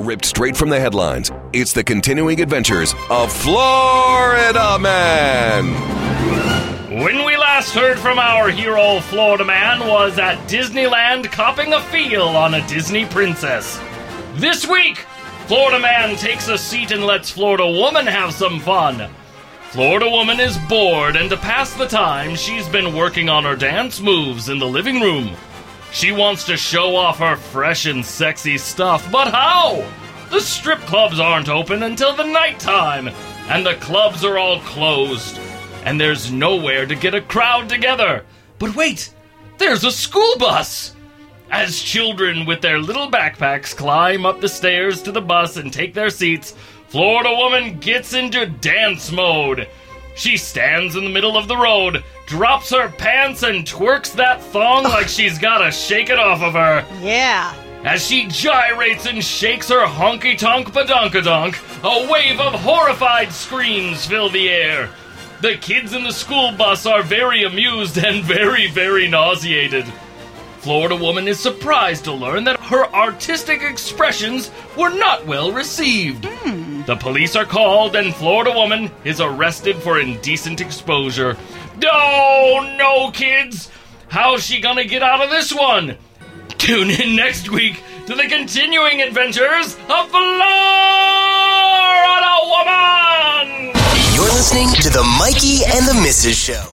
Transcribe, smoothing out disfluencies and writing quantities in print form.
Ripped straight from the headlines, it's the continuing adventures of Florida Man. When we last heard from our hero, Florida Man was at Disneyland copping a feel on a Disney princess. This week, Florida Man takes a seat and lets Florida Woman have some fun. Florida Woman is bored, and to pass the time, she's been working on her dance moves in the living room. She wants to show off her fresh and sexy stuff, but how? The strip clubs aren't open until the nighttime, and the clubs are all closed. And there's nowhere to get a crowd together. But wait, there's a school bus! As children with their little backpacks climb up the stairs to the bus and take their seats, Florida Woman gets into dance mode. She stands in the middle of the road, drops her pants, and twerks that thong like she's gotta shake it off of her. Yeah. As she gyrates and shakes her honky-tonk badonkadonk, a wave of horrified screams fill the air. The kids in the school bus are very amused and very, very nauseated. Florida Woman is surprised to learn that her artistic expressions were not well received. The police are called and Florida Woman is arrested for indecent exposure. Oh, no, kids! How's she gonna get out of this one? Tune in next week to the continuing adventures of Florida Woman! You're listening to the Mikey and the Mrs. Show.